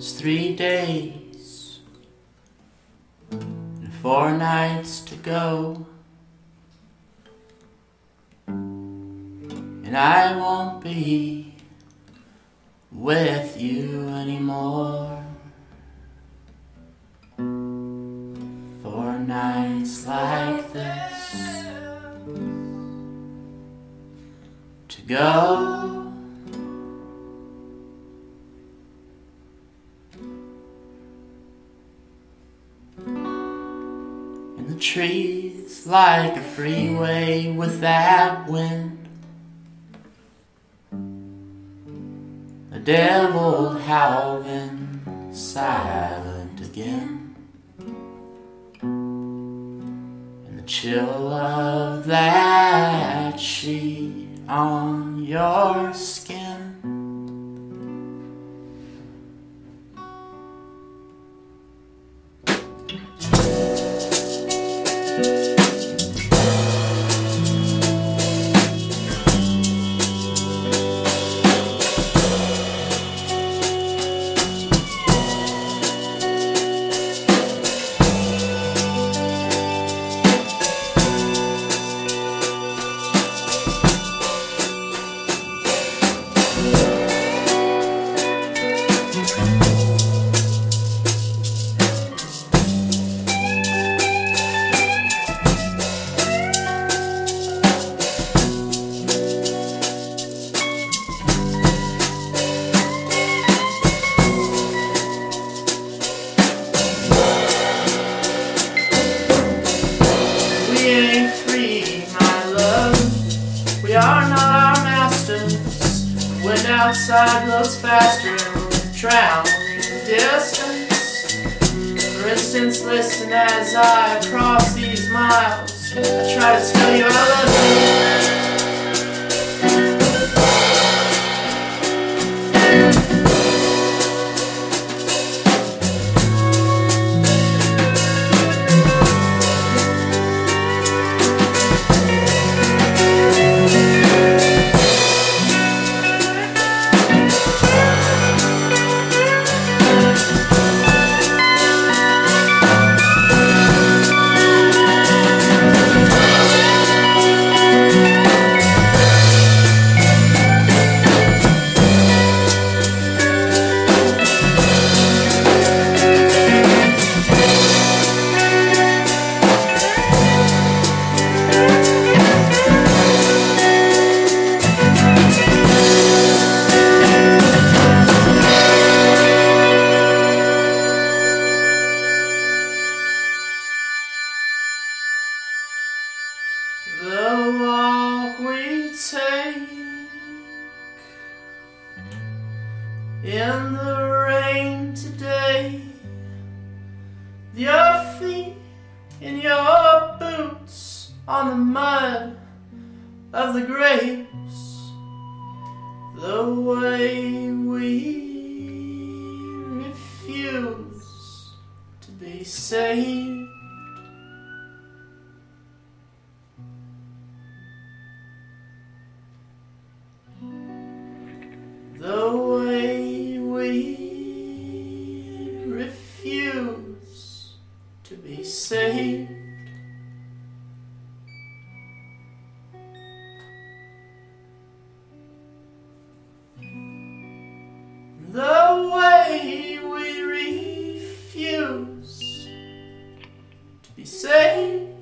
3 days and 4 nights to go, and I won't be with you anymore. 4 nights like this to go. And the trees like a freeway with that wind, the devil howling silent again, and the chill of that sheet on your skin. We are not our masters. The wind outside blows faster and we're drowning in the distance. For instance, listen as I cross these miles. I try to tell you I love you. The walk we take in the rain today, your feet in your boots on the mud of the grapes, the way we refuse to be saved. The way we refuse to be saved. The way we refuse to be saved.